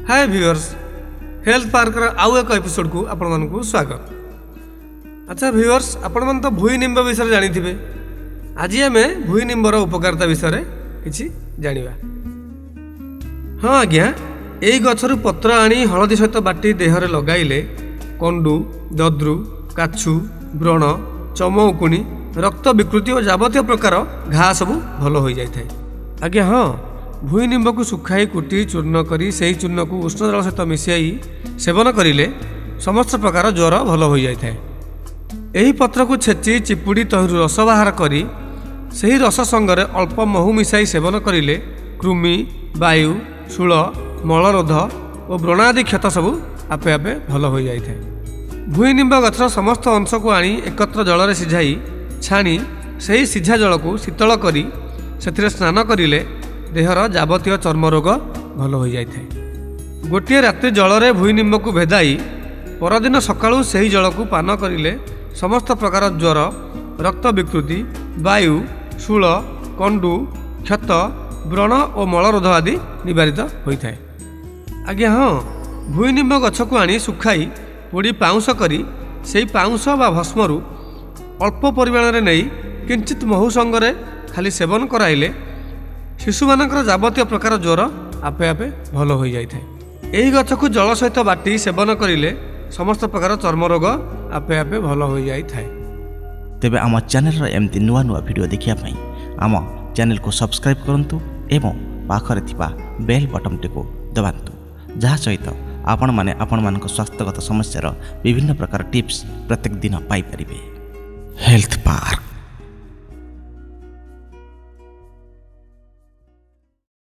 हाय viewers, health park आउ एक episode को आपण मानकु स्वागत। अच्छा व्यूअर्स, आपण मन तो भुई निंब विषय जानी थिबे। आज आमे भुई निंबर उपकारिता विषय किछि जानिबा। हाँ आज्ञा, एई गछरु पत्र आनी हळदी सहित बाटी देहरे लगाइले कंडू, दद्रु, काछु, व्रण, चम उकुणी, रक्त विकृति और जाबतीय प्रकार घा सबू भल हो जाए। आज्ञा हाँ, भुई निंब को सुखाई कुटी चूर्ण करी सही चूर्ण को उष्ण जल सहित मिसाई सेवन करिले समस्त प्रकार ज्वर भल हो जाए। यही पत्र को छेची चिपुड़ी तहरु रस बाहर करी सही रस संगरे अल्प महू मिसाई सेवन करिले कृमि, वायु, शूल, मलरोध और व्रणादि क्षत सबू आपे आपे भल हो जाए। भुई निंब गछर समस्त अंश को आनी एकत्र जल सिझाई छाणी सही सिझा जल को शीतल करी से स्नान करिले देहर जाबतीय चर्म रोग भल हो जाए। गोटे रात्रि जल भुई निंब को भेदाई परदिन सकाळु सही जल को पान करिले समस्त प्रकार ज्वर, रक्त विकृति, वायु, शूल, कंडू, क्षत, व्रण और मलरोध आदि निवारित होता है। आज्ञा हाँ, भुई निंब गछ को आनी सुखाई पोड़ी पाउंस करी सही पाउंस बा भस्मरु अल्प परिमाण रे नहीं किंचित महू संगरे खाली सेवन कराइले शिशु मानकर जाबतीय प्रकार ज्वर आपे आपे भल हो जाए। यही गछ को जल सहित बाटी सेवन करिले समस्त प्रकार चर्म रोग आपे आपे भल हो जाए। तेबे आम चैनल एमती नुआ नुआ वीडियो देखिया पई आम चैनल को सब्सक्राइब करंतु एवं पाखरे थिबा बेल बटन टिको दबांतु, जहा सहित आपण माने स्वास्थ्यगत समस्यार विभिन्न प्रकार टिप्स प्रत्येक दिन पाई परिबे। Health park.